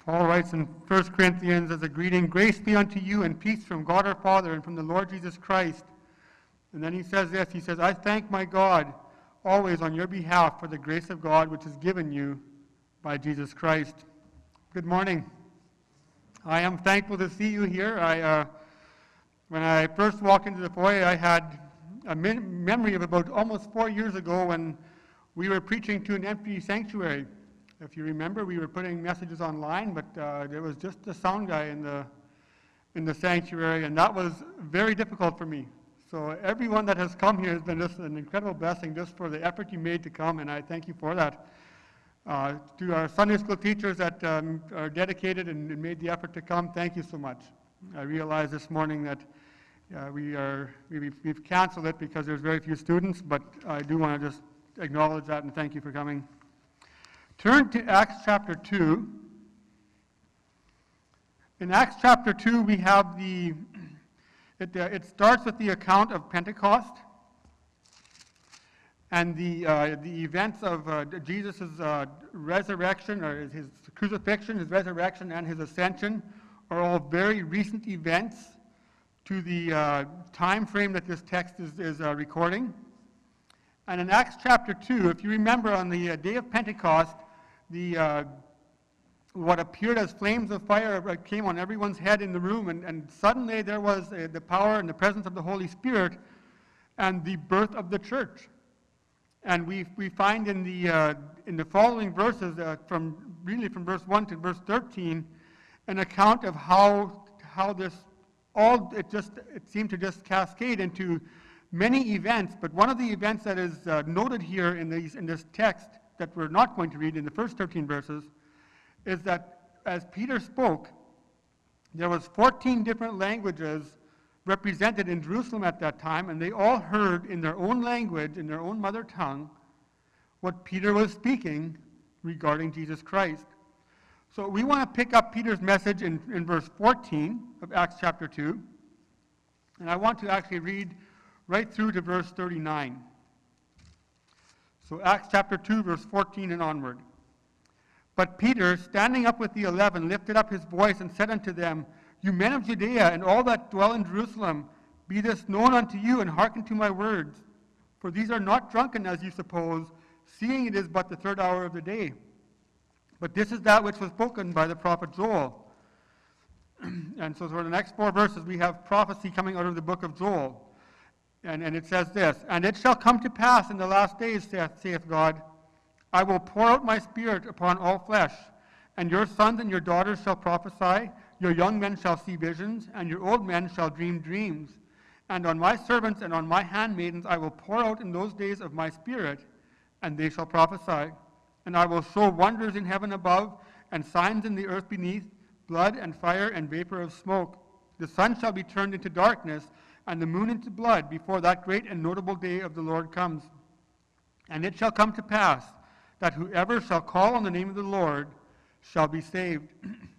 Paul writes in 1 Corinthians as a greeting, "Grace be unto you and peace from God our Father and from the Lord Jesus Christ." And then he says this, he says, "I thank my God always on your behalf for the grace of God which is given you by Jesus Christ." Good morning. I am thankful to see you here. When I first walked into the foyer, I had a memory of about almost 4 years ago when we were preaching to an empty sanctuary. If you remember, we were putting messages online, but there was just a sound guy in the sanctuary, and that was very difficult for me. So everyone that has come here has been just an incredible blessing just for the effort you made to come, and I thank you for that. To our Sunday school teachers that are dedicated and made the effort to come, thank you so much. I realized this morning that we've canceled it because there's very few students, but I do want to just acknowledge that and thank you for coming. Turn to Acts chapter 2. In Acts chapter 2, we have it starts with the account of Pentecost and the events of Jesus' resurrection, or his crucifixion, his resurrection, and his ascension are all very recent events to the time frame that this text is recording. And in Acts chapter 2, if you remember, on the day of Pentecost, what appeared as flames of fire came on everyone's head in the room, and suddenly there was the power and the presence of the Holy Spirit and the birth of the church. And we find in the following verses, from verse 1 to verse 13, an account of how this all it seemed to just cascade into many events. But one of the events that is noted here in this text that we're not going to read in the first 13 verses is that as Peter spoke, there was 14 different languages represented in Jerusalem at that time, and they all heard in their own language, in their own mother tongue, what Peter was speaking regarding Jesus Christ. So we want to pick up Peter's message in verse 14 of Acts chapter 2, and I want to actually read right through to verse 39. So Acts chapter 2, verse 14 and onward. "But Peter, standing up with the 11, lifted up his voice and said unto them, You men of Judea, and all that dwell in Jerusalem, be this known unto you, and hearken to my words. For these are not drunken, as you suppose, seeing it is but the 3rd hour of the day. But this is that which was spoken by the prophet Joel." And so for the next 4 verses, we have prophecy coming out of the book of Joel. And it says this, "And it shall come to pass in the last days, saith God, I will pour out my spirit upon all flesh, and your sons and your daughters shall prophesy, your young men shall see visions, and your old men shall dream dreams. And on my servants and on my handmaidens I will pour out in those days of my spirit, and they shall prophesy. And I will show wonders in heaven above, and signs in the earth beneath, blood and fire and vapor of smoke. The sun shall be turned into darkness, and the moon into blood, before that great and notable day of the Lord comes. And it shall come to pass, that whoever shall call on the name of the Lord shall be saved."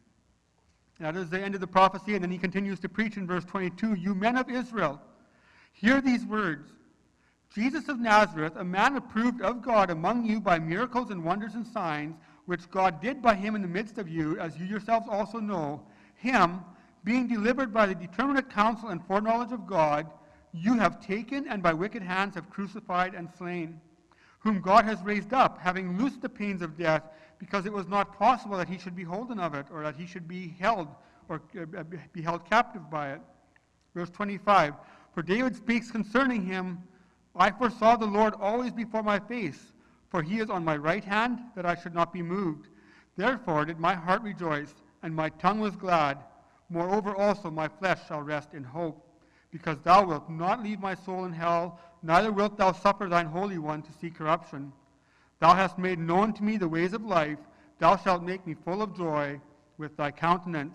That is the end of the prophecy, and then he continues to preach in verse 22, "You men of Israel, hear these words. Jesus of Nazareth, a man approved of God among you by miracles and wonders and signs, which God did by him in the midst of you, as you yourselves also know, him, being delivered by the determinate counsel and foreknowledge of God, you have taken and by wicked hands have crucified and slain, whom God has raised up, having loosed the pains of death, because it was not possible that he should be holden of it, or that he should be held, or be held captive by it." Verse 25, "For David speaks concerning him, I foresaw the Lord always before my face, for he is on my right hand, that I should not be moved. Therefore did my heart rejoice, and my tongue was glad. Moreover also my flesh shall rest in hope, because thou wilt not leave my soul in hell, neither wilt thou suffer thine Holy One to see corruption. Thou hast made known to me the ways of life. Thou shalt make me full of joy with thy countenance."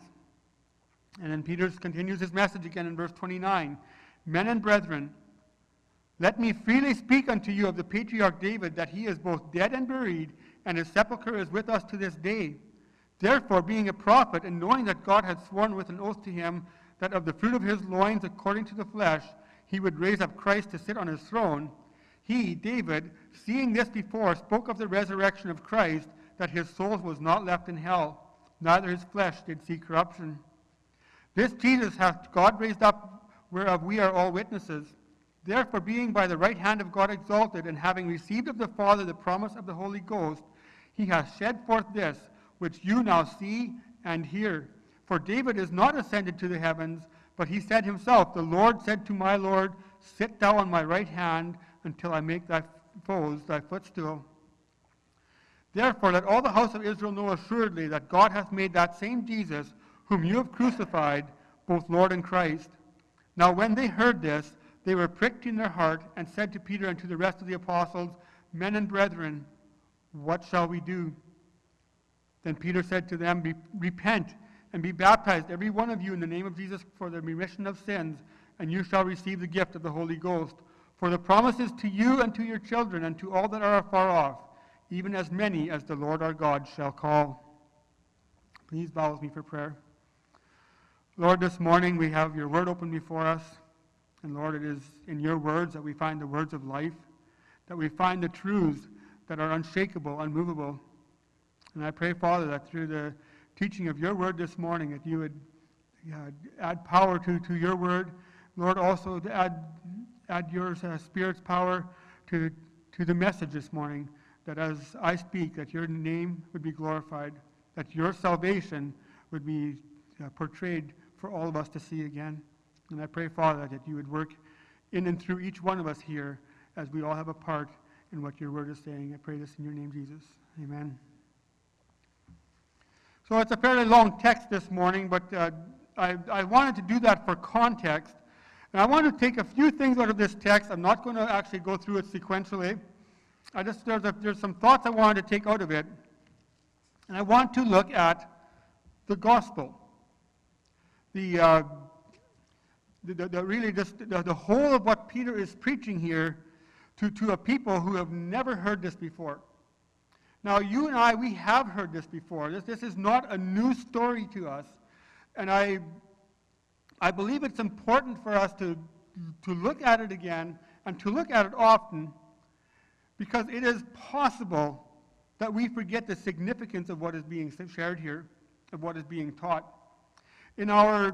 And then Peter continues his message again in verse 29. "Men and brethren, let me freely speak unto you of the patriarch David, that he is both dead and buried, and his sepulchre is with us to this day. Therefore, being a prophet, and knowing that God had sworn with an oath to him, that of the fruit of his loins, according to the flesh, he would raise up Christ to sit on his throne, he, David, seeing this before, spoke of the resurrection of Christ, that his soul was not left in hell, neither his flesh did see corruption. This Jesus hath God raised up, whereof we are all witnesses. Therefore, being by the right hand of God exalted, and having received of the Father the promise of the Holy Ghost, he hath shed forth this, which you now see and hear. For David is not ascended to the heavens, but he said himself, The Lord said to my Lord, Sit thou on my right hand, until I make thy foes thy footstool. Therefore let all the house of Israel know assuredly that God hath made that same Jesus, whom you have crucified, both Lord and Christ. Now when they heard this, they were pricked in their heart, and said to Peter and to the rest of the apostles, Men and brethren, what shall we do? Then Peter said to them, Repent, and be baptized, every one of you, in the name of Jesus for the remission of sins, and you shall receive the gift of the Holy Ghost. For the promise is to you and to your children, and to all that are afar off, even as many as the Lord our God shall call. Please bow with me for prayer. Lord, this morning we have your word open before us. And Lord, it is in your words that we find the words of life, that we find the truths that are unshakable, unmovable. And I pray, Father, that through the teaching of your word this morning, that you would add power to your word. Lord, also to add your Spirit's power to the message this morning, that as I speak, that your name would be glorified, that your salvation would be portrayed for all of us to see again. And I pray, Father, that you would work in and through each one of us here as we all have a part in what your word is saying. I pray this in your name, Jesus. Amen. So it's a fairly long text this morning, but I wanted to do that for context. And I want to take a few things out of this text. I'm not going to actually go through it sequentially. There's some thoughts I wanted to take out of it. And I want to look at the gospel. The whole of what Peter is preaching here to a people who have never heard this before. Now, you and I, we have heard this before. This is not a new story to us. And I believe it's important for us to look at it again and to look at it often, because it is possible that we forget the significance of what is being shared here, of what is being taught. In our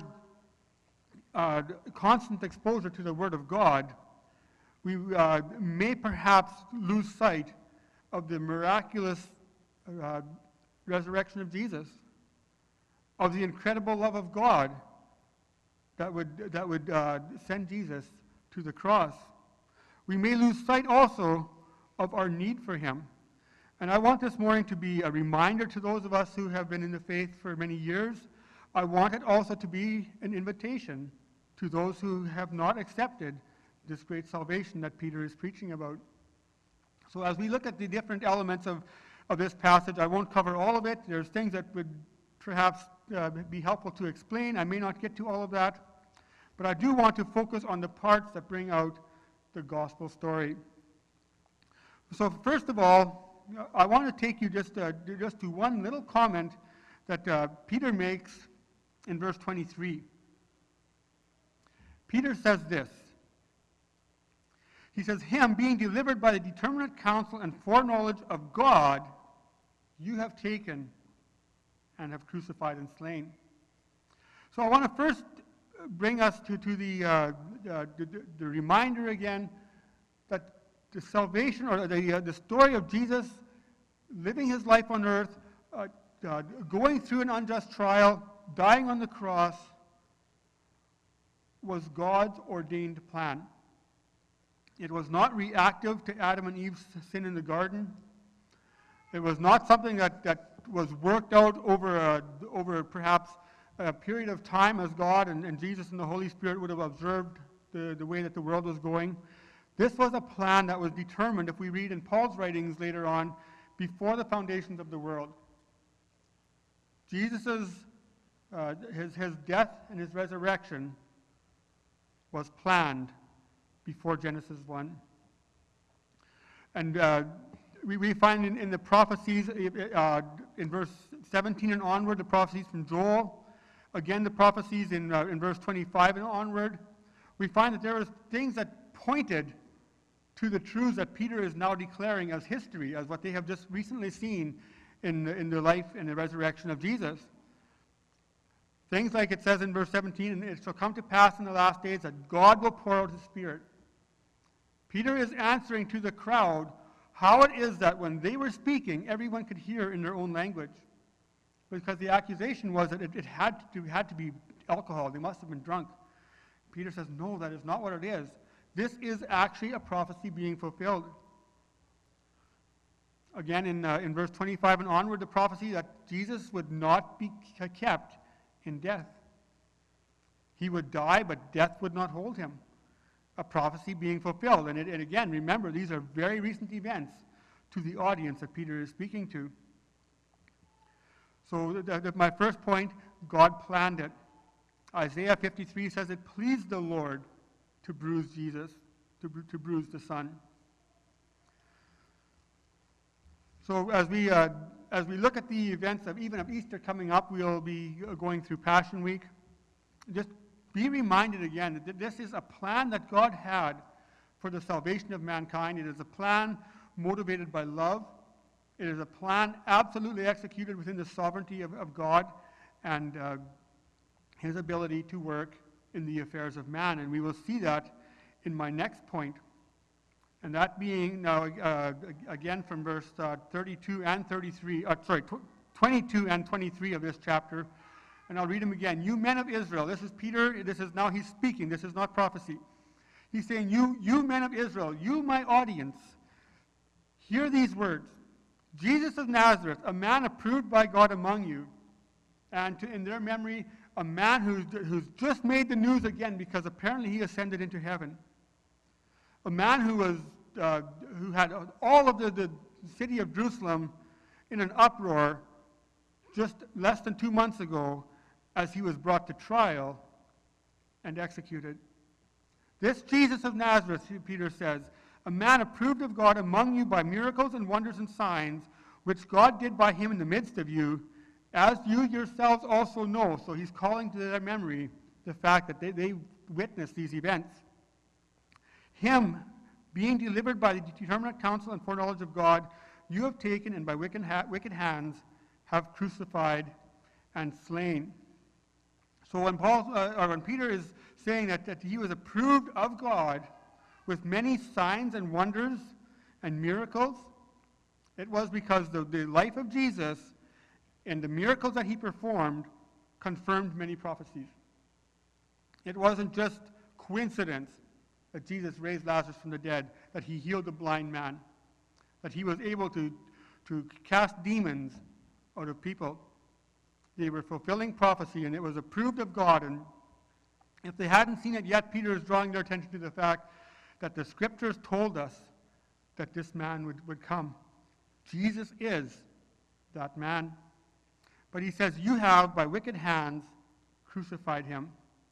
constant exposure to the Word of God, we may perhaps lose sight of the miraculous resurrection of Jesus, of the incredible love of God that would send Jesus to the cross. We may lose sight also of our need for him. And I want this morning to be a reminder to those of us who have been in the faith for many years. I want it also to be an invitation to those who have not accepted this great salvation that Peter is preaching about. So as we look at the different elements of this passage, I won't cover all of it. There's things that would perhaps be helpful to explain. I may not get to all of that. But I do want to focus on the parts that bring out the gospel story. So first of all, I want to take you just to one little comment that Peter makes in verse 23. Peter says this. He says, Him being delivered by the determinate counsel and foreknowledge of God, you have taken and have crucified and slain. So I want to first bring us to the reminder again that the salvation, or the story of Jesus living his life on earth, going through an unjust trial, dying on the cross, was God's ordained plan. It was not reactive to Adam and Eve's sin in the garden. It was not something that was worked out over perhaps a period of time as God and Jesus and the Holy Spirit would have observed the way that the world was going. This was a plan that was determined, if we read in Paul's writings later on, before the foundations of the world. Jesus' his death and his resurrection was planned before Genesis 1. And we find in the prophecies, in verse 17 and onward, the prophecies from Joel, again the prophecies in verse 25 and onward, we find that there were things that pointed to the truths that Peter is now declaring as history, as what they have just recently seen in the life and the resurrection of Jesus. Things like it says in verse 17, and it shall come to pass in the last days that God will pour out his Spirit. Peter is answering to the crowd how it is that when they were speaking, everyone could hear in their own language. Because the accusation was that it had to be alcohol. They must have been drunk. Peter says, no, that is not what it is. This is actually a prophecy being fulfilled. Again, in verse 25 and onward, the prophecy that Jesus would not be kept in death. He would die, but death would not hold him. A prophecy being fulfilled. And again, remember, these are very recent events to the audience that Peter is speaking to. So my first point, God planned it. Isaiah 53 says it pleased the Lord to bruise Jesus, to bruise the Son. So as we look at the events of Easter coming up, we'll be going through Passion Week. Just be reminded again that this is a plan that God had for the salvation of mankind. It is a plan motivated by love. It is a plan absolutely executed within the sovereignty of God and his ability to work in the affairs of man. And we will see that in my next point. And that being, now again from verse 32 and 33, 22 and 23 of this chapter. And I'll read them again. You men of Israel, this is Peter, now he's speaking, this is not prophecy. He's saying, you men of Israel, you my audience, hear these words. Jesus of Nazareth, a man approved by God among you, and in their memory, a man who's just made the news again because apparently he ascended into heaven. A man who had all of the city of Jerusalem in an uproar just less than 2 months ago as he was brought to trial and executed. This Jesus of Nazareth, Peter says, a man approved of God among you by miracles and wonders and signs, which God did by him in the midst of you, as you yourselves also know. So he's calling to their memory the fact that they witnessed these events. Him, being delivered by the determinate counsel and foreknowledge of God, you have taken and by wicked hands have crucified and slain. So when Peter is saying that he was approved of God with many signs and wonders and miracles, it was because the life of Jesus and the miracles that he performed confirmed many prophecies. It wasn't just coincidence that Jesus raised Lazarus from the dead, that he healed the blind man, that he was able to cast demons out of people. They were fulfilling prophecy, and it was approved of God. And if they hadn't seen it yet, Peter is drawing their attention to the fact that the scriptures told us that this man would come. Jesus is that man. But he says, you have, by wicked hands, crucified him.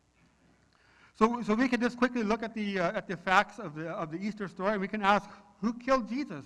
So we can just quickly look at the facts of the Easter story, and we can ask, who killed Jesus?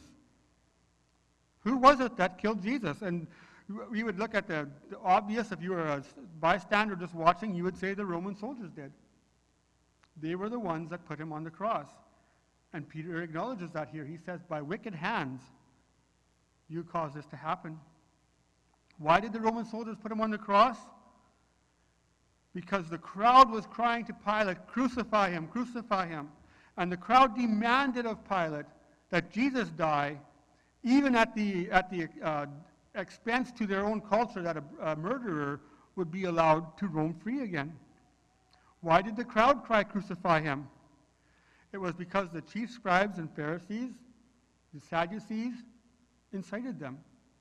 Who was it that killed Jesus? And we would look at the obvious. If you were a bystander just watching, you would say the Roman soldiers did. They were the ones that put him on the cross. And Peter acknowledges that here. He says, by wicked hands, you caused this to happen. Why did the Roman soldiers put him on the cross? Because the crowd was crying to Pilate, crucify him, crucify him. And the crowd demanded of Pilate that Jesus die, even at the expense to their own culture, that a murderer would be allowed to roam free again. Why did the crowd cry, crucify him? It was because the chief scribes and Pharisees, the Sadducees, incited them.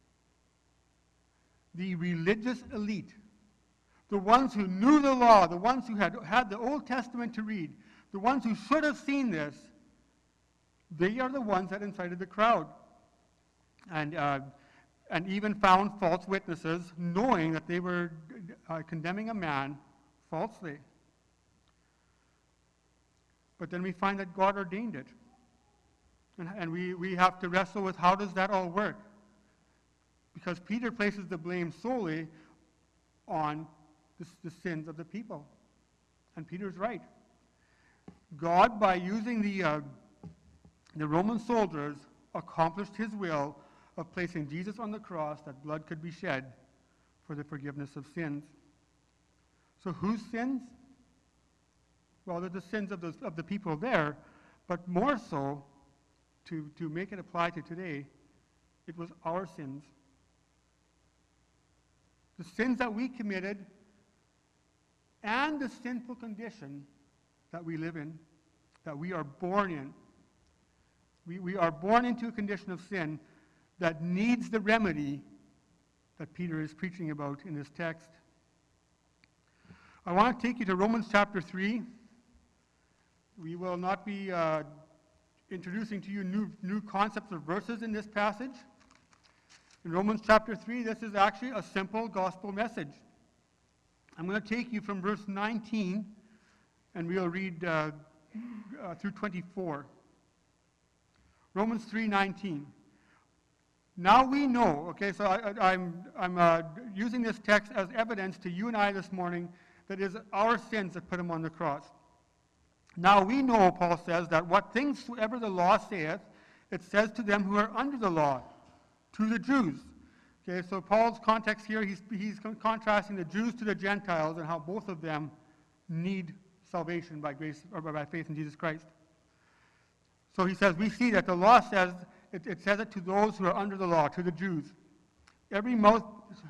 The religious elite, the ones who knew the law, the ones who had the Old Testament to read, the ones who should have seen this, they are the ones that incited the crowd. And even found false witnesses, knowing that they were condemning a man falsely. But then we find that God ordained it. And we have to wrestle with how does that all work? Because Peter places the blame solely on the sins of the people. And Peter's right. God, by using the Roman soldiers, accomplished his will of placing Jesus on the cross that blood could be shed for the forgiveness of sins. So whose sins? Well, they're the sins of the people there, but more so, to make it apply to today, it was our sins. The sins that we committed and the sinful condition that we live in, that we are born in. We are born into a condition of sin that needs the remedy that Peter is preaching about in this text. I want to take you to Romans chapter 3. We will not be introducing to you new concepts or verses in this passage. In Romans chapter 3, this is actually a simple gospel message. I'm going to take you from verse 19, and we'll read through 24. Romans 3:19. Now we know, okay, so I'm using this text as evidence to you and I this morning that it is our sins that put him on the cross. Now we know, Paul says, that what things soever the law saith, it says to them who are under the law, to the Jews. Okay, so Paul's context here, he's contrasting the Jews to the Gentiles and how both of them need salvation by grace or by faith in Jesus Christ. So he says, we see that the law says, it says it to those who are under the law, to the Jews. That every mouth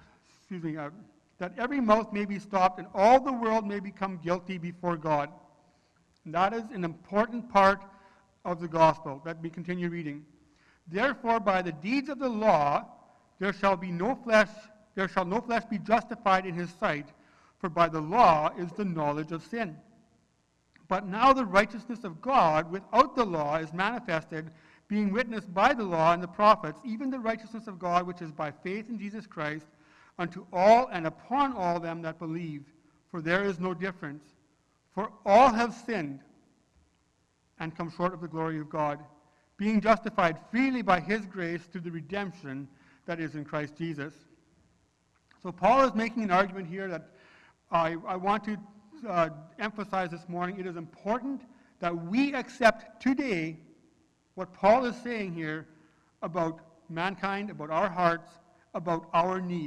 may be stopped and all the world may become guilty before God. And that is an important part of the gospel. Let me continue reading. Therefore, by the deeds of the law, there shall no flesh be justified in his sight, for by the law is the knowledge of sin. But now the righteousness of God without the law is manifested, being witnessed by the law and the prophets, even the righteousness of God which is by faith in Jesus Christ, unto all and upon all them that believe. For there is no difference. For all have sinned and come short of the glory of God, being justified freely by his grace through the redemption that is in Christ Jesus. So Paul is making an argument here that I want to emphasize this morning. It is important that we accept today what Paul is saying here about mankind, about our hearts, about our need.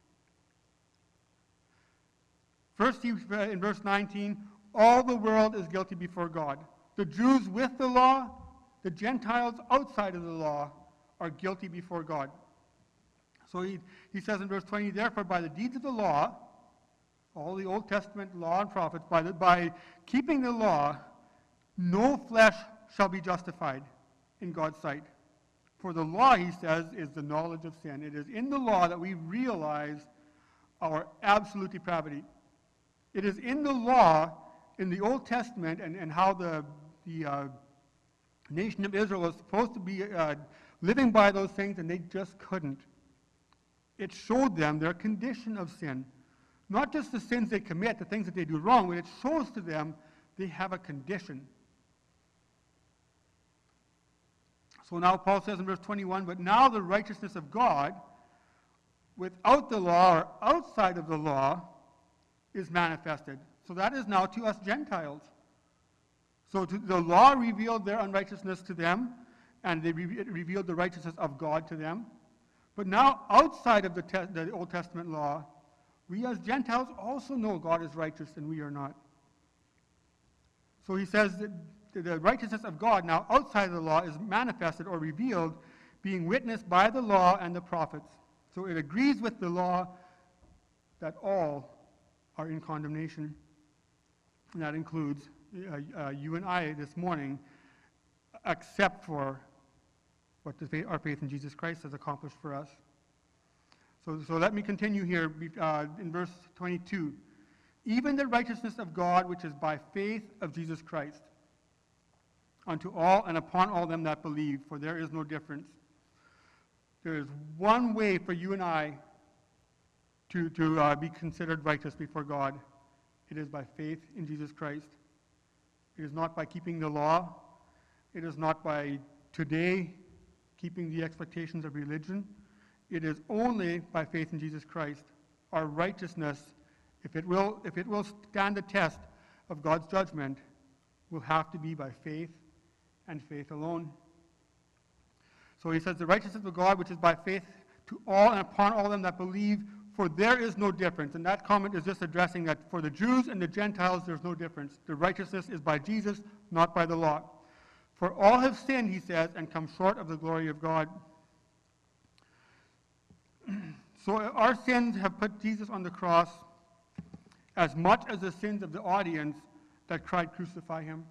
First, in verse 19, all the world is guilty before God. The Jews with the law, the Gentiles outside of the law are guilty before God. So he says in verse 20, therefore by the deeds of the law, all the Old Testament law and prophets, by keeping the law, no flesh shall be justified in God's sight. For the law, he says, is the knowledge of sin. It is in the law that we realize our absolute depravity. It is in the law, in the Old Testament, and how the nation of Israel was supposed to be living by those things, and they just couldn't. It showed them their condition of sin. Not just the sins they commit, the things that they do wrong, but it shows to them they have a condition. So now Paul says in verse 21, but now the righteousness of God, without the law or outside of the law, is manifested. So that is now to us Gentiles. So the law revealed their unrighteousness to them, and it revealed the righteousness of God to them. But now, outside of the Old Testament law, we as Gentiles also know God is righteous and we are not. So he says that the righteousness of God now outside of the law is manifested or revealed, being witnessed by the law and the prophets. So it agrees with the law that all are in condemnation. And that includes you and I this morning, except for what our faith in Jesus Christ has accomplished for us. So let me continue here in verse 22. Even the righteousness of God, which is by faith of Jesus Christ, unto all and upon all them that believe, for there is no difference. There is one way for you and I to be considered righteous before God. It is by faith in Jesus Christ. It is not by keeping the law. It is not by today keeping the expectations of religion. It is only by faith in Jesus Christ. Our righteousness, if it will stand the test of God's judgment, will have to be by faith and faith alone. So he says, the righteousness of God, which is by faith to all and upon all them that believe, for there is no difference. And that comment is just addressing that for the Jews and the Gentiles, there's no difference. The righteousness is by Jesus, not by the law. For all have sinned, he says, and come short of the glory of God. So our sins have put Jesus on the cross as much as the sins of the audience that cried, crucify him.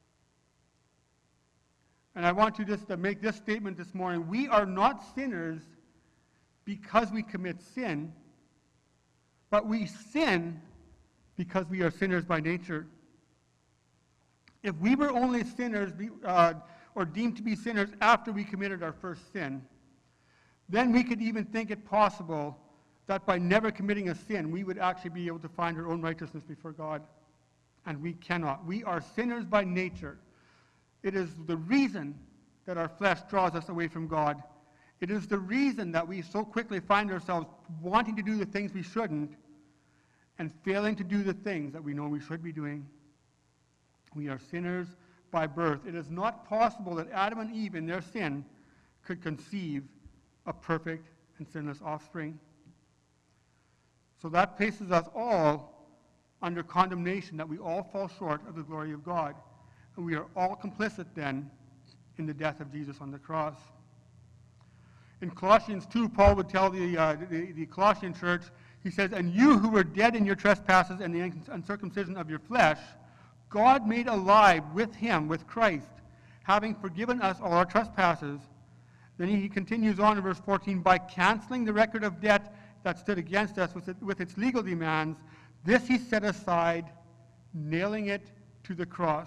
And I want you just to make this statement this morning. We are not sinners because we commit sin, but we sin because we are sinners by nature. If we were only sinners or deemed to be sinners after we committed our first sin, then we could even think it possible that by never committing a sin, we would actually be able to find our own righteousness before God. And we cannot. We are sinners by nature. It is the reason that our flesh draws us away from God. It is the reason that we so quickly find ourselves wanting to do the things we shouldn't and failing to do the things that we know we should be doing. We are sinners by birth. It is not possible that Adam and Eve in their sin could conceive a perfect and sinless offspring. So that places us all under condemnation, that we all fall short of the glory of God. And we are all complicit then in the death of Jesus on the cross. In Colossians 2, Paul would tell the Colossian church, he says, and you who were dead in your trespasses and the uncircumcision of your flesh, God made alive with him, with Christ, having forgiven us all our trespasses. Then he continues on in verse 14, by canceling the record of debt that stood against us with its legal demands, this he set aside, nailing it to the cross.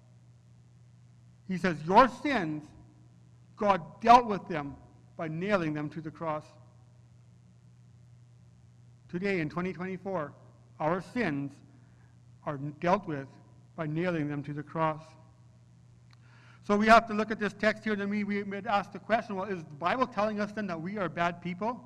He says, your sins, God dealt with them by nailing them to the cross. Today in 2024, our sins are dealt with by nailing them to the cross. So we have to look at this text here, and then we would ask the question, well, is the Bible telling us then that we are bad people?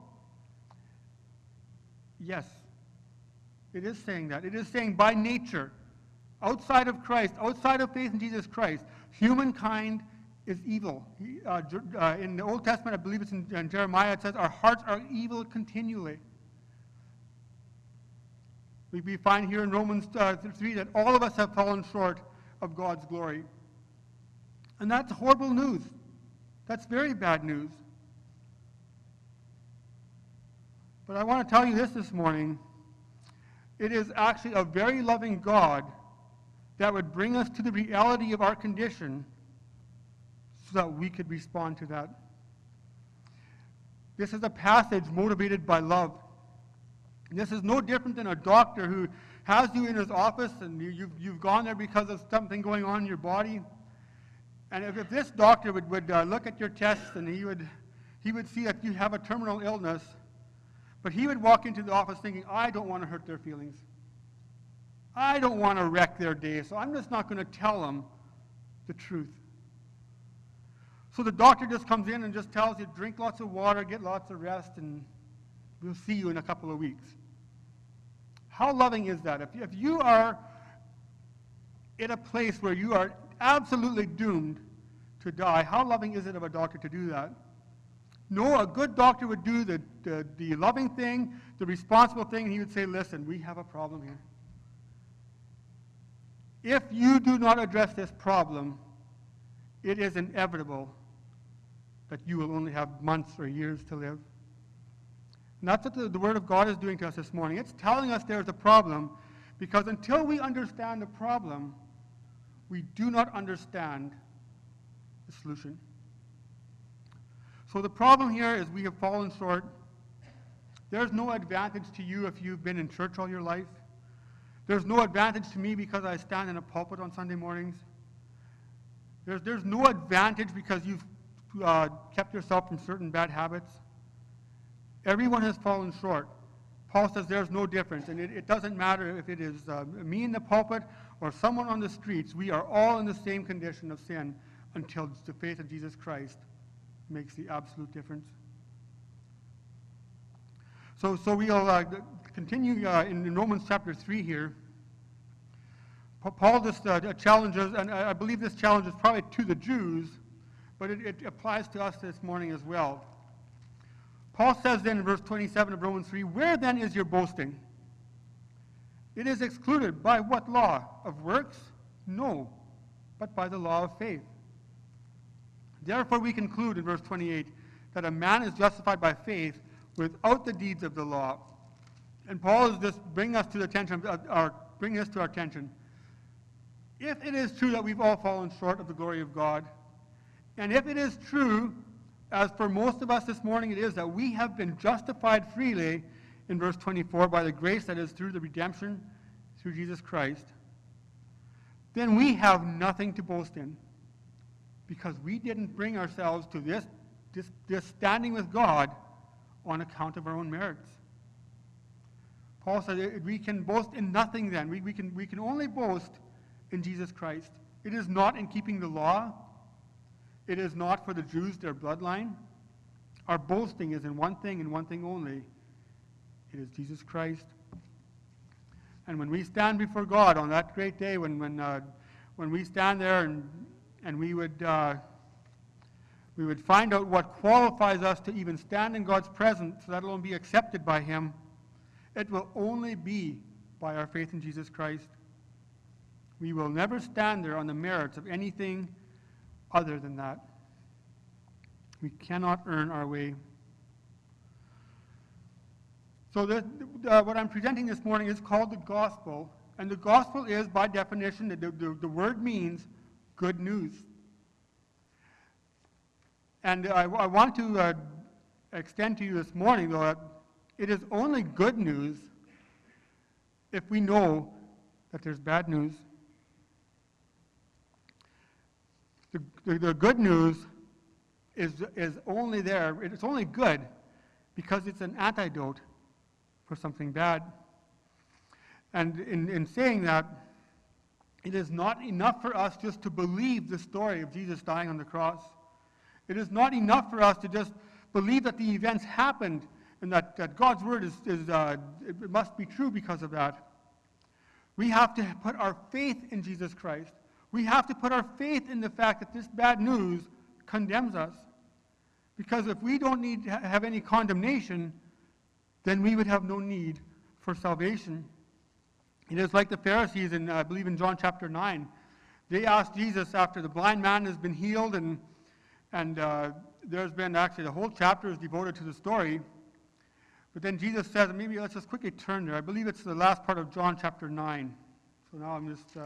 Yes, it is saying that. It is saying by nature, outside of Christ, outside of faith in Jesus Christ, humankind is evil. In the Old Testament, I believe it's in Jeremiah, it says our hearts are evil continually. We find here in Romans 3 that all of us have fallen short of God's glory. And that's horrible news. That's very bad news. But I want to tell you this morning. It is actually a very loving God that would bring us to the reality of our condition so that we could respond to that. This is a passage motivated by love. This is no different than a doctor who has you in his office and you've gone there because of something going on in your body. And if this doctor would look at your tests and he would see that you have a terminal illness, but he would walk into the office thinking, I don't want to hurt their feelings. I don't want to wreck their day, so I'm just not going to tell them the truth. So the doctor just comes in and just tells you, drink lots of water, get lots of rest, and we'll see you in a couple of weeks. How loving is that? If you are in a place where you are absolutely doomed to die, how loving is it of a doctor to do that? No, a good doctor would do the loving thing, the responsible thing, and he would say, listen, we have a problem here. If you do not address this problem, it is inevitable that you will only have months or years to live. And that's what the Word of God is doing to us this morning. It's telling us there's a problem, because until we understand the problem, we do not understand the solution. So the problem here is we have fallen short. There's no advantage to you if you've been in church all your life. There's no advantage to me because I stand in a pulpit on Sunday mornings. There's no advantage because you've kept yourself from certain bad habits. Everyone has fallen short. Paul says there's no difference, and it doesn't matter if it is me in the pulpit or someone on the streets. We are all in the same condition of sin until the faith of Jesus Christ makes the absolute difference. So we'll continue in Romans chapter 3 here. Paul just challenges, and I believe this challenge is probably to the Jews, but it applies to us this morning as well. Paul says then in verse 27 of Romans 3, "Where then is your boasting? It is excluded by what law? Of works? No, but by the law of faith. Therefore we conclude in verse 28 that a man is justified by faith without the deeds of the law." And Paul is just bringing us to our attention. If it is true that we've all fallen short of the glory of God, and if it is true, as for most of us this morning it is, that we have been justified freely, in verse 24, by the grace that is through the redemption through Jesus Christ, then we have nothing to boast in, because we didn't bring ourselves to this standing with God on account of our own merits. Paul said we can boast in nothing then. We can only boast in Jesus Christ. It is not in keeping the law. It is not for the Jews, their bloodline. Our boasting is in one thing and one thing only. It is Jesus Christ. And when we stand before God on that great day, when we stand there and we would find out what qualifies us to even stand in God's presence, let alone be accepted by Him, it will only be by our faith in Jesus Christ. We will never stand there on the merits of anything other than that. We cannot earn our way. So what I'm presenting this morning is called the gospel. And the gospel is, by definition, the word means good news. And I want to extend to you this morning, though, that it is only good news if we know that there's bad news. The good news is only there, it's only good because it's an antidote for something bad. And in saying that, it is not enough for us just to believe the story of Jesus dying on the cross. It is not enough for us to just believe that the events happened and that God's word it must be true because of that. We have to put our faith in Jesus Christ. We have to put our faith in the fact that this bad news condemns us. Because if we don't need to have any condemnation, then we would have no need for salvation. It is like the Pharisees, I believe in John chapter 9. They asked Jesus after the blind man has been healed, and there's been actually the whole chapter is devoted to the story. But then Jesus says, and maybe let's just quickly turn there. I believe it's the last part of John chapter 9. So now I'm just,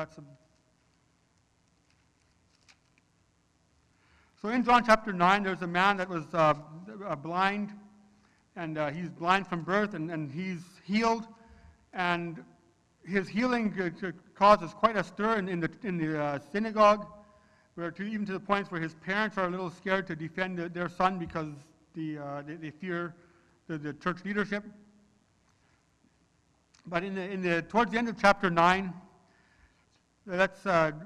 So in John chapter 9, there's a man that was blind, and he's blind from birth, and he's healed, and his healing causes quite a stir in the synagogue, even to the point where his parents are a little scared to defend their son because they fear the church leadership. But towards the end of chapter 9, let's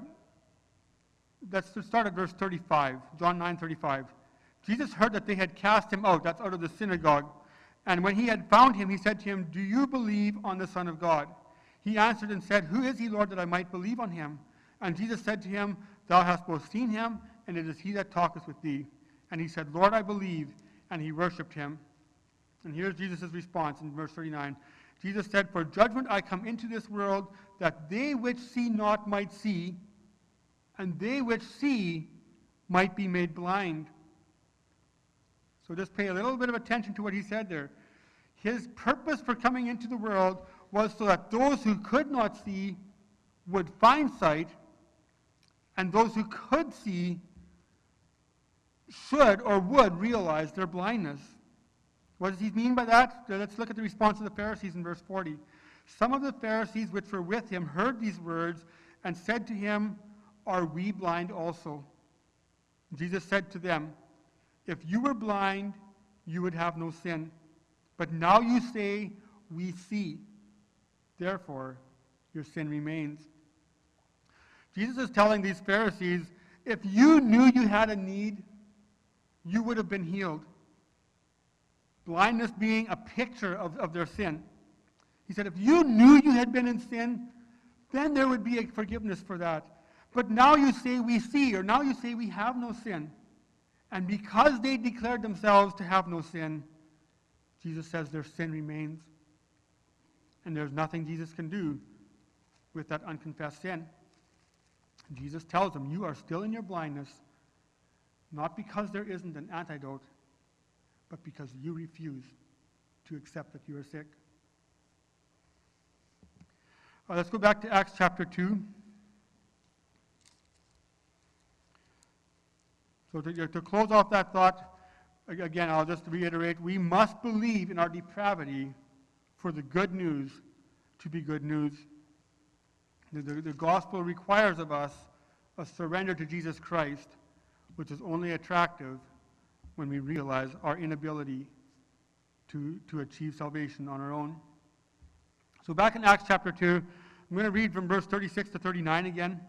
start at verse 35, John 9:35. Jesus heard that they had cast him out, that's out of the synagogue. And when he had found him, he said to him, "Do you believe on the Son of God?" He answered and said, "Who is he, Lord, that I might believe on him?" And Jesus said to him, "Thou hast both seen him, and it is he that talketh with thee." And he said, "Lord, I believe." And he worshipped him. And here's Jesus' response in verse 39. Jesus said, "For judgment I come into this world, that they which see not might see, and they which see might be made blind." So just pay a little bit of attention to what he said there. His purpose for coming into the world was so that those who could not see would find sight, and those who could see should or would realize their blindness. What does he mean by that? Let's look at the response of the Pharisees in verse 40. Some of the Pharisees which were with him heard these words and said to him, "Are we blind also?" Jesus said to them, "If you were blind, you would have no sin. But now you say, 'We see.' Therefore, your sin remains." Jesus is telling these Pharisees, if you knew you had a need, you would have been healed. Blindness being a picture of their sin. He said, if you knew you had been in sin, then there would be a forgiveness for that. But now you say we see, or now you say we have no sin. And because they declared themselves to have no sin, Jesus says their sin remains. And there's nothing Jesus can do with that unconfessed sin. Jesus tells them, you are still in your blindness, not because there isn't an antidote, but because you refuse to accept that you are sick. Let's go back to Acts chapter 2. So to close off that thought, again, I'll just reiterate, we must believe in our depravity for the good news to be good news. The gospel requires of us a surrender to Jesus Christ, which is only attractive when we realize our inability to achieve salvation on our own. So back in Acts chapter 2, I'm going to read from verse 36 to 39 again.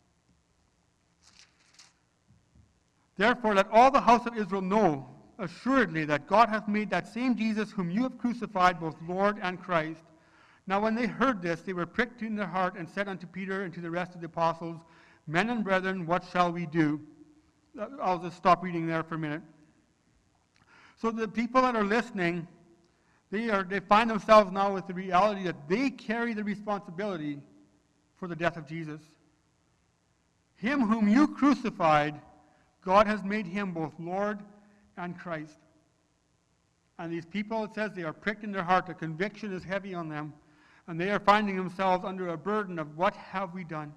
Therefore, let all the house of Israel know assuredly that God hath made that same Jesus whom you have crucified both Lord and Christ. Now when they heard this, they were pricked in their heart and said unto Peter and to the rest of the apostles, Men and brethren, what shall we do? I'll just stop reading there for a minute. So the people that are listening, they find themselves now with the reality that they carry the responsibility for the death of Jesus. Him whom you crucified, God has made him both Lord and Christ. And these people, it says, they are pricked in their heart. The conviction is heavy on them. And they are finding themselves under a burden of what have we done?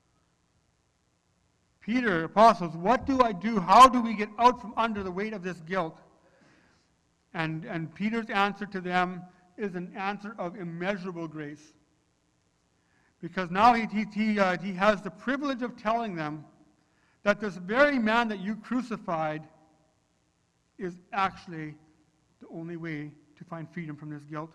Peter, apostles, what do I do? How do we get out from under the weight of this guilt? And Peter's answer to them is an answer of immeasurable grace. Because now he has the privilege of telling them that this very man that you crucified is actually the only way to find freedom from this guilt.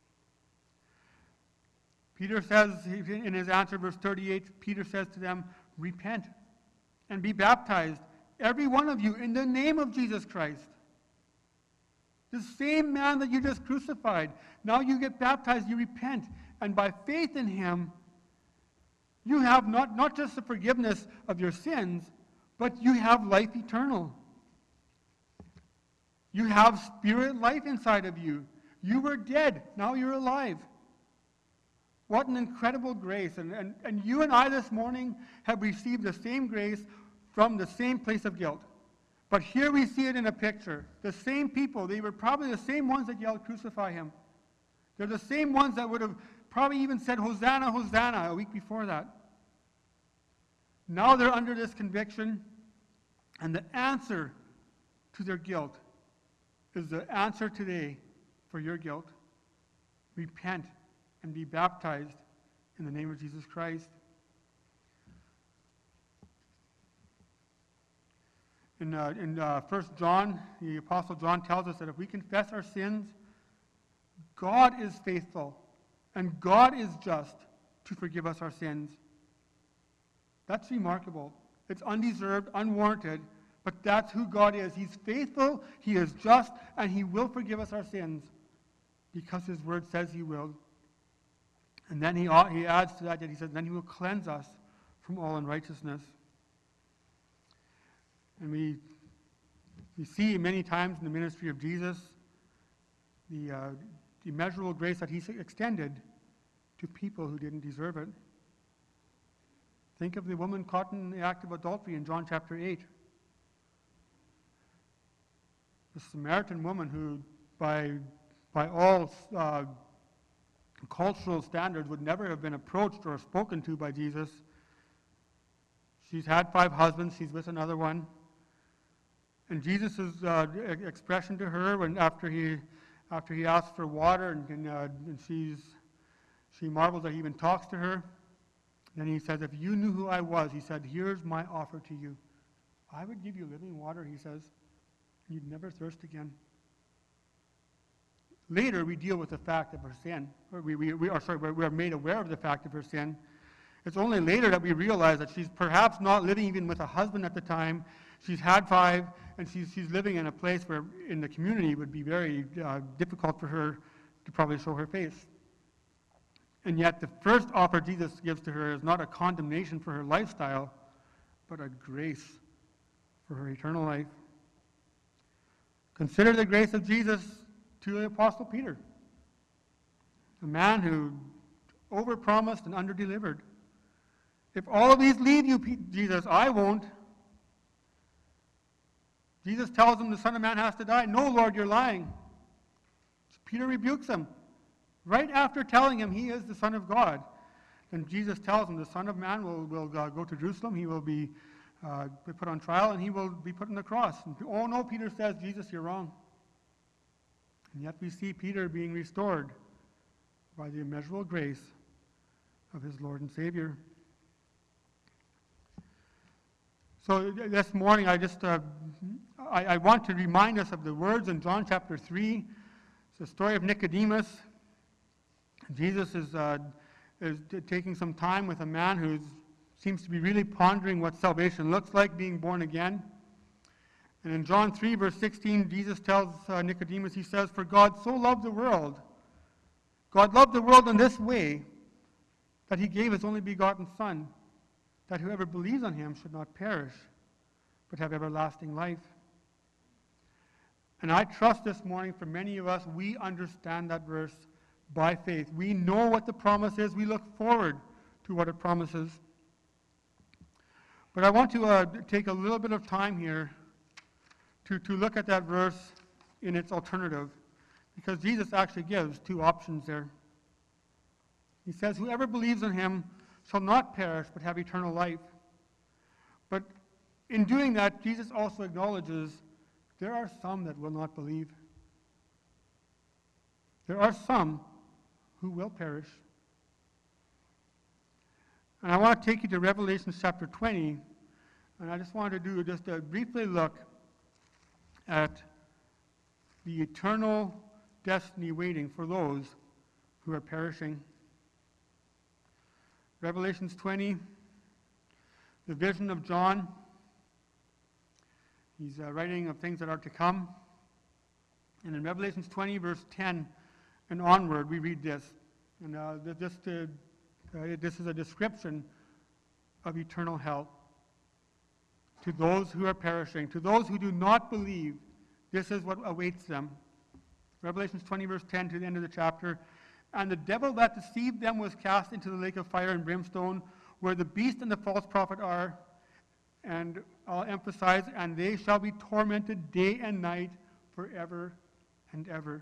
Peter says, in his answer, verse 38, Peter says to them, repent and be baptized, every one of you, in the name of Jesus Christ. The same man that you just crucified. Now you get baptized, you repent, and by faith in him, you have not just the forgiveness of your sins, but you have life eternal. You have spirit life inside of you. You were dead, now you're alive. What an incredible grace. And you and I this morning have received the same grace from the same place of guilt. But here we see it in a picture. The same people, they were probably the same ones that yelled, crucify him. They're the same ones that would have probably even said, Hosanna, Hosanna, a week before that. Now they're under this conviction, and the answer to their guilt is the answer today for your guilt. Repent and be baptized in the name of Jesus Christ. In 1 John, the Apostle John tells us that if we confess our sins, God is faithful and God is just to forgive us our sins. That's remarkable. It's undeserved, unwarranted, but that's who God is. He's faithful, he is just, and he will forgive us our sins because his word says he will. And then he adds to that he says, then he will cleanse us from all unrighteousness. And we see many times in the ministry of Jesus the immeasurable grace that he extended to people who didn't deserve it. Think of the woman caught in the act of adultery in John chapter 8. The Samaritan woman who, by all cultural standards, would never have been approached or spoken to by Jesus. She's had 5 husbands. She's with another one. And Jesus' expression to her, when after he asks for water, and she marvels that he even talks to her. Then he says, if you knew who I was, he said, here's my offer to you. I would give you living water, he says, and you'd never thirst again. Later, we deal with the fact of her sin. We are made aware of the fact of her sin. It's only later that we realize that she's perhaps not living even with a husband at the time. She's had 5, and she's living in a place where in the community it would be very difficult for her to probably show her face. And yet the first offer Jesus gives to her is not a condemnation for her lifestyle, but a grace for her eternal life. Consider the grace of Jesus to the Apostle Peter, a man who overpromised and underdelivered. If all of these leave you, Jesus, I won't. Jesus tells him the Son of Man has to die. No, Lord, you're lying. Peter rebukes him right after telling him he is the Son of God. And Jesus tells him the Son of Man will go to Jerusalem. He will be put on trial, and he will be put on the cross. And, oh no, Peter says, Jesus, you're wrong. And yet we see Peter being restored by the immeasurable grace of his Lord and Savior. So this morning, I want to remind us of the words in John chapter 3. It's the story of Nicodemus. Jesus is taking some time with a man who seems to be really pondering what salvation looks like, being born again. And in John 3, verse 16, Jesus tells Nicodemus, he says, "For God so loved the world, God loved the world in this way, that he gave his only begotten Son, that whoever believes on him should not perish, but have everlasting life." And I trust this morning for many of us, we understand that verse by faith. We know what the promise is. We look forward to what it promises. But I want to take a little bit of time here to look at that verse in its alternative, because Jesus actually gives two options there. He says, "Whoever believes in him shall not perish, but have eternal life." But in doing that, Jesus also acknowledges there are some that will not believe. There are some who will perish. And I want to take you to Revelation chapter 20, and I just wanted to do just a briefly look at the eternal destiny waiting for those who are perishing. Revelations 20, the vision of John. He's writing of things that are to come. And in Revelations 20, verse 10 and onward, we read this. And this is a description of eternal hell. To those who are perishing, to those who do not believe, this is what awaits them. Revelations 20, verse 10 to the end of the chapter. "And the devil that deceived them was cast into the lake of fire and brimstone, where the beast and the false prophet are." And I'll emphasize, "and they shall be tormented day and night forever and ever."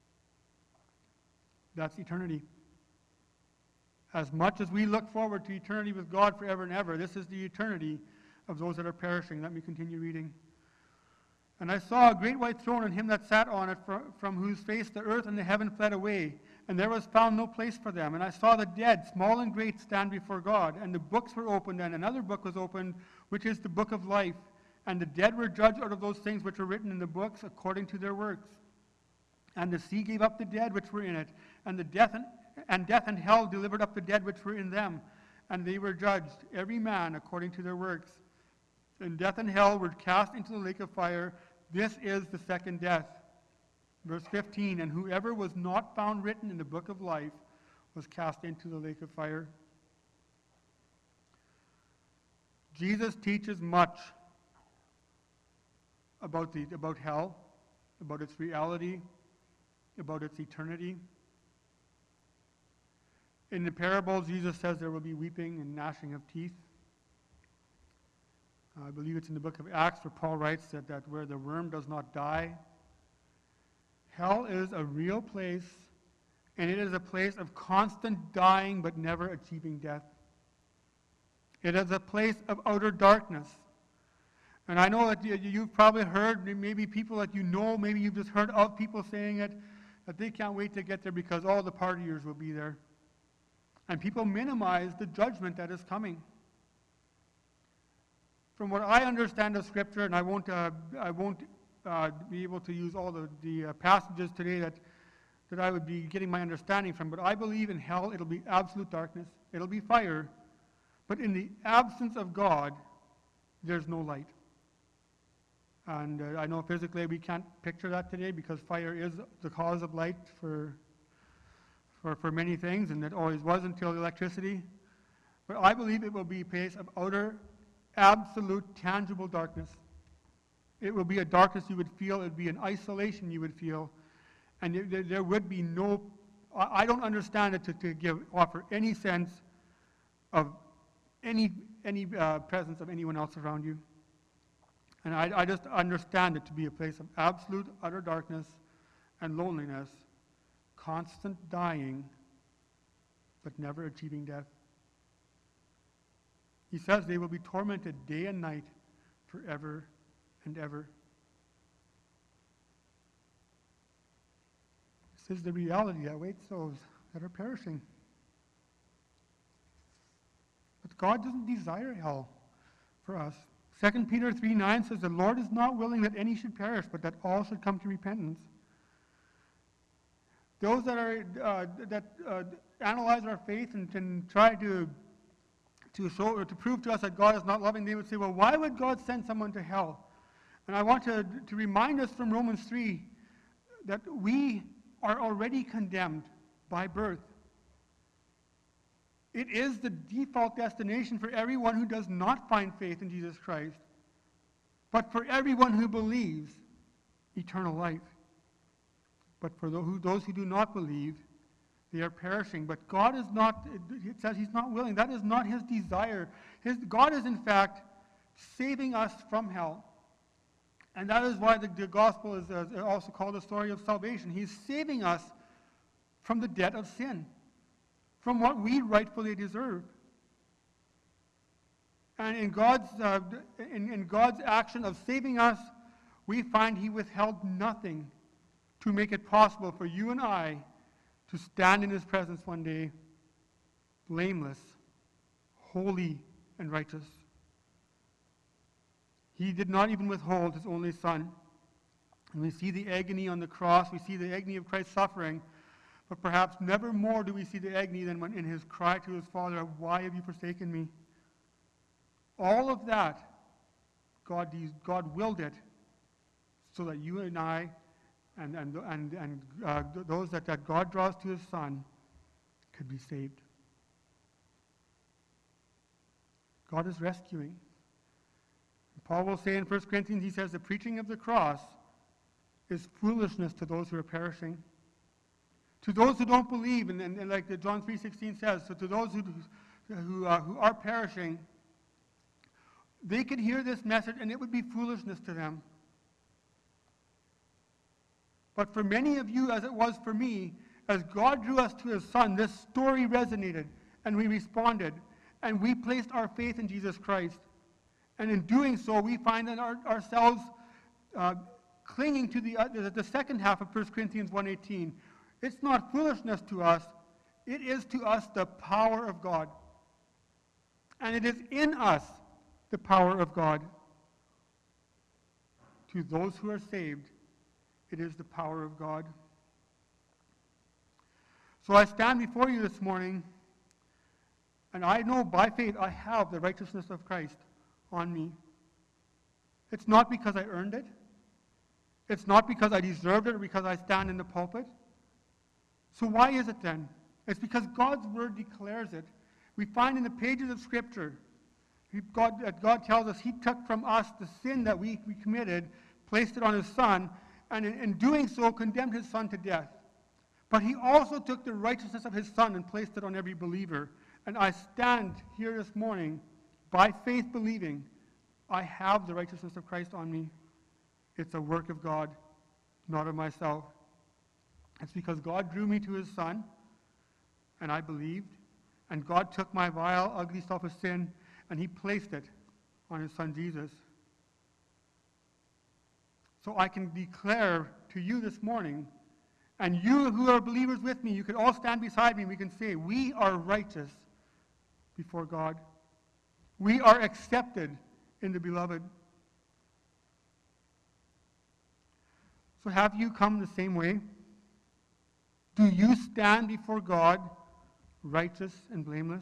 That's eternity. As much as we look forward to eternity with God forever and ever, this is the eternity of those that are perishing. Let me continue reading. "And I saw a great white throne, and him that sat on it, from whose face the earth and the heaven fled away, and there was found no place for them. And I saw the dead, small and great, stand before God, and the books were opened, and another book was opened, which is the book of life. And the dead were judged out of those things which were written in the books according to their works. And the sea gave up the dead which were in it, and death and hell delivered up the dead which were in them, and they were judged, every man according to their works. And death and hell were cast into the lake of fire. This is the second death." Verse 15, "And whoever was not found written in the book of life was cast into the lake of fire." Jesus teaches much about hell, about its reality, about its eternity. In the parable, Jesus says there will be weeping and gnashing of teeth. I believe it's in the book of Acts where Paul writes that where the worm does not die. Hell is a real place, and it is a place of constant dying but never achieving death. It is a place of outer darkness. And I know that you've probably heard, maybe people that you know, maybe you've just heard of people saying it, that they can't wait to get there because all the partiers will be there. And people minimize the judgment that is coming. From what I understand of Scripture, and I won't be able to use all the passages today that I would be getting my understanding from, but I believe in hell it'll be absolute darkness, it'll be fire, but in the absence of God, there's no light. And I know physically we can't picture that today because fire is the cause of light for many things, and it always was until electricity. But I believe it will be a place of outer, absolute, tangible darkness. It will be a darkness you would feel. It would be an isolation you would feel. And there would be no, I don't understand it to offer any sense of any presence of anyone else around you. And I just understand it to be a place of absolute, utter darkness and loneliness, constant dying, but never achieving death. He says they will be tormented day and night forever and ever. This is the reality that awaits those that are perishing. But God doesn't desire hell for us. 2 Peter 3:9 says, the Lord is not willing that any should perish, but that all should come to repentance. Those that analyze our faith and try to show or to prove to us that God is not loving, they would say, well, why would God send someone to hell? And I want to remind us from Romans 3 that we are already condemned by birth. It is the default destination for everyone who does not find faith in Jesus Christ, but for everyone who believes, eternal life. But for those who do not believe, they are perishing. But God is not, it says he's not willing. That is not his desire. God is, in fact, saving us from hell. And that is why the gospel is also called the story of salvation. He's saving us from the debt of sin, from what we rightfully deserve. And in God's action of saving us, we find he withheld nothing to make it possible for you and I to stand in his presence one day, blameless, holy, and righteous. He did not even withhold his only Son. And we see the agony on the cross, we see the agony of Christ's suffering, but perhaps never more do we see the agony than when in his cry to his Father, why have you forsaken me? All of that, God willed it so that you and I and those that God draws to his Son could be saved. God is rescuing. Paul will say in 1 Corinthians, he says, the preaching of the cross is foolishness to those who are perishing. To those who don't believe, and like John 3:16 says, so to those who are perishing, they could hear this message and it would be foolishness to them. But for many of you, as it was for me, as God drew us to his Son, this story resonated, and we responded, and we placed our faith in Jesus Christ. And in doing so, we find that ourselves clinging to the second half of 1 Corinthians 1:18. It's not foolishness to us. It is to us the power of God. And it is in us the power of God. To those who are saved, it is the power of God. So I stand before you this morning, and I know by faith I have the righteousness of Christ on me. It's not because I earned it. It's not because I deserved it or because I stand in the pulpit. So why is it then? It's because God's word declares it. We find in the pages of Scripture that God tells us he took from us the sin that we committed, placed it on his Son, and in doing so condemned his Son to death. But he also took the righteousness of his Son and placed it on every believer. And I stand here this morning by faith believing I have the righteousness of Christ on me. It's a work of God, not of myself. It's because God drew me to his Son, and I believed, and God took my vile, ugly, selfish sin, and he placed it on his Son Jesus. So I can declare to you this morning, and you who are believers with me, you can all stand beside me, and we can say, we are righteous before God. We are accepted in the Beloved. So have you come the same way? Do you stand before God righteous and blameless?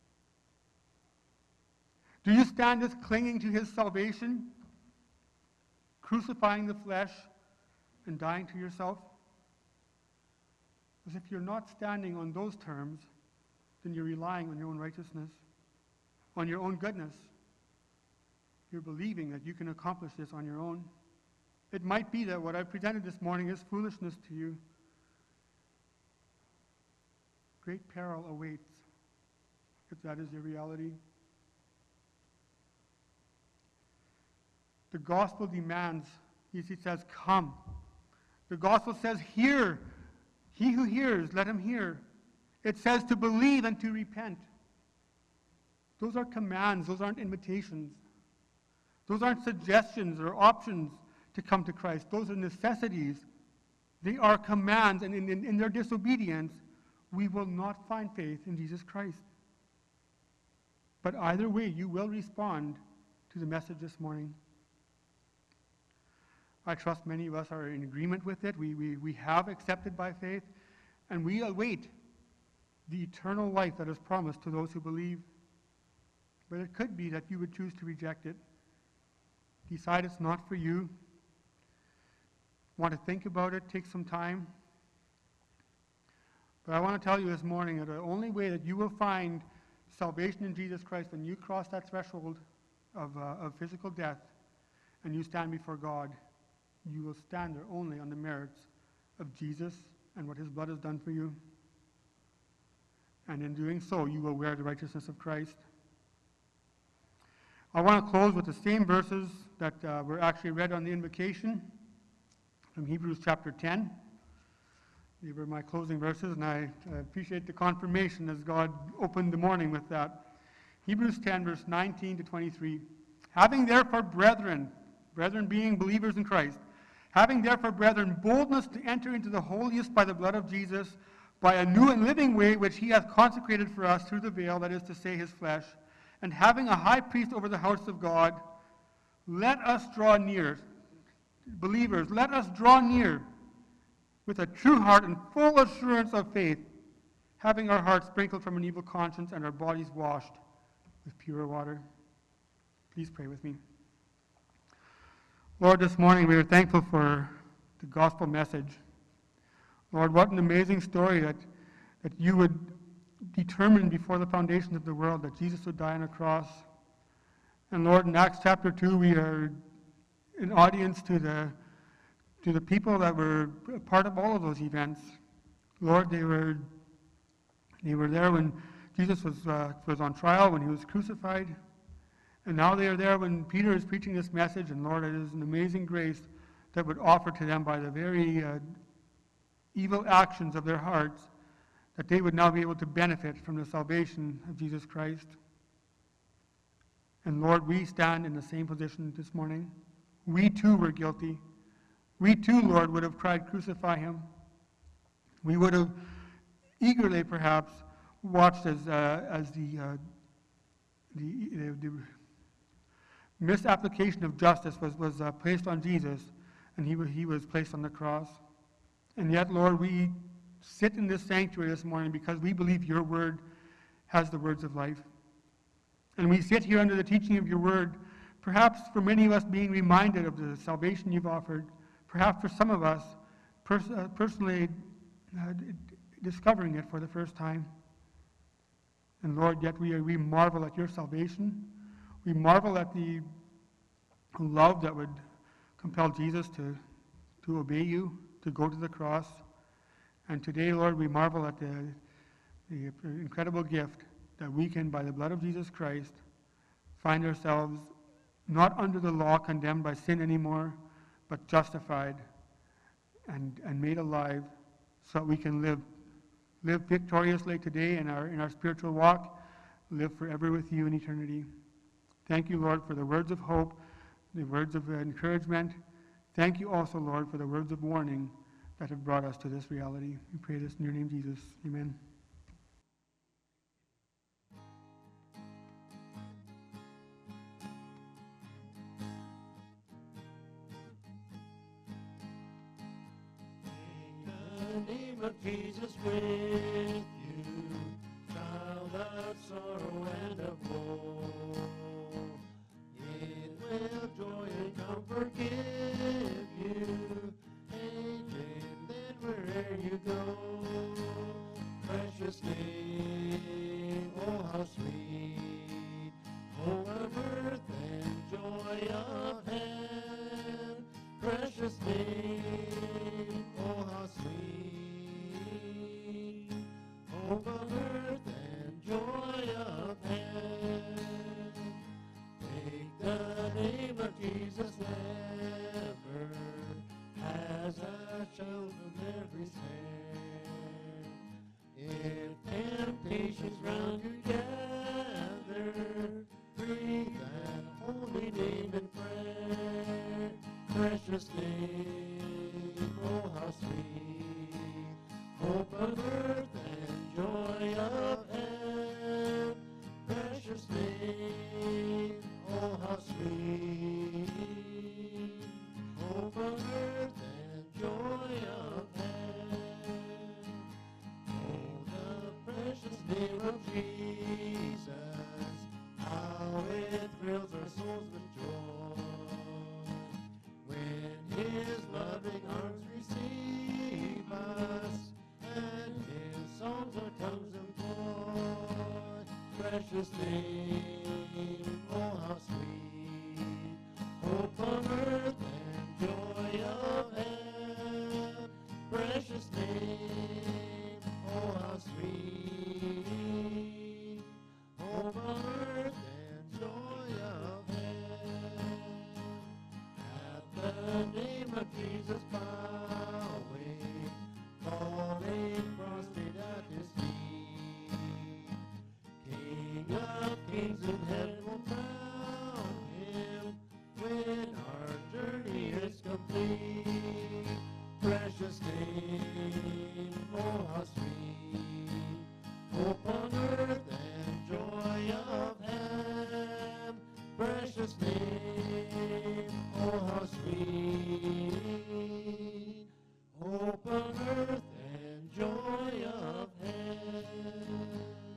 Do you stand as clinging to his salvation, crucifying the flesh and dying to yourself? Because if you're not standing on those terms, then you're relying on your own righteousness, on your own goodness. You're believing that you can accomplish this on your own. It might be that what I presented this morning is foolishness to you. Great peril awaits if that is your reality. The gospel demands, he says, come. The gospel says, hear. He who hears, let him hear. It says to believe and to repent. Those are commands. Those aren't invitations. Those aren't suggestions or options to come to Christ. Those are necessities. They are commands, and in their disobedience, we will not find faith in Jesus Christ. But either way, you will respond to the message this morning. I trust many of us are in agreement with it. We have accepted by faith, and we await the eternal life that is promised to those who believe. But it could be that you would choose to reject it. Decide it's not for you. Want to think about it, take some time. But I want to tell you this morning that the only way that you will find salvation in Jesus Christ when you cross that threshold of physical death and you stand before God, you will stand there only on the merits of Jesus and what his blood has done for you. And in doing so, you will wear the righteousness of Christ. I want to close with the same verses that were actually read on the invocation from Hebrews chapter 10. These were my closing verses, and I appreciate the confirmation as God opened the morning with that. Hebrews 10, verse 19 to 23. Having therefore brethren being believers in Christ, having therefore brethren boldness to enter into the holiest by the blood of Jesus, by a new and living way which he hath consecrated for us through the veil, that is to say, his flesh, and having a high priest over the house of God, let us draw near. Believers, let us draw near with a true heart and full assurance of faith, having our hearts sprinkled from an evil conscience and our bodies washed with pure water. Please pray with me. Lord, this morning we are thankful for the gospel message. Lord, what an amazing story that you would determine before the foundations of the world that Jesus would die on a cross. And Lord, in Acts chapter 2, we are an audience to the people that were a part of all of those events. Lord, they were there when Jesus was on trial, when he was crucified. And now they are there when Peter is preaching this message. And Lord, it is an amazing grace that would offer to them by the very evil actions of their hearts, that they would now be able to benefit from the salvation of Jesus Christ. And Lord, we stand in the same position this morning. We too were guilty. We too, Lord, would have cried, crucify him. We would have eagerly, perhaps, watched as the misapplication of justice was placed on Jesus, and he was placed on the cross. And yet, Lord, we sit in this sanctuary this morning because we believe your word has the words of life. And we sit here under the teaching of your word, perhaps for many of us being reminded of the salvation you've offered, perhaps for some of us personally discovering it for the first time. And Lord, yet we marvel at your salvation. We marvel at the love that would compel Jesus to obey you, to go to the cross. And today, Lord, we marvel at the incredible gift that we can, by the blood of Jesus Christ, find ourselves not under the law, condemned by sin anymore, but justified and made alive so that we can live victoriously today in our spiritual walk, live forever with you in eternity. Thank you, Lord, for the words of hope, the words of encouragement. Thank you also, Lord, for the words of warning that have brought us to this reality. We pray this in your name, Jesus. Amen. In the name of Jesus with you, child of sorrow and of woe. It will joy and comfort give you, and then wherever you go. Precious name, oh how sweet, hope of earth and joy of heaven. Precious lash out from every snare. If temptations round you gather, breathe that holy name in prayer. Precious name, oh how sweet, hope of earth and joy of heaven. Precious name, oh how sweet, hope of earth and joy of heaven. Oh, the precious name of Jesus, how it thrills our souls with joy. When his loving arms receive us, and his songs our tongues employ. Precious name, oh how sweet, hope on earth and joy of heaven. Precious name, oh how sweet, hope on earth and joy of heaven. At the name of Jesus bowing, falling prostrate at his feet. King of kings in heaven will crown him when our journey is complete. Precious name, oh how sweet, hope on earth and joy of heaven. Precious name, oh how sweet, hope on earth and joy of heaven.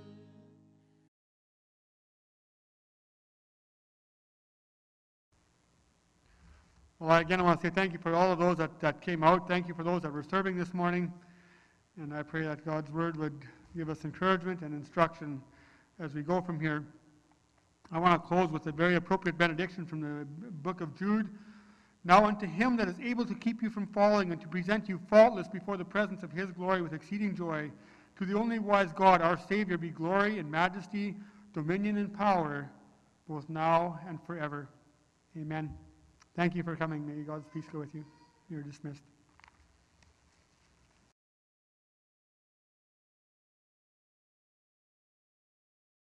Well, again, I want to say thank you for all of those that came out. Thank you for those that were serving this morning. And I pray that God's word would give us encouragement and instruction as we go from here. I want to close with a very appropriate benediction from the book of Jude. Now unto him that is able to keep you from falling and to present you faultless before the presence of his glory with exceeding joy, to the only wise God, our Savior, be glory and majesty, dominion and power, both now and forever. Amen. Thank you for coming. May God's peace go with you. You're dismissed.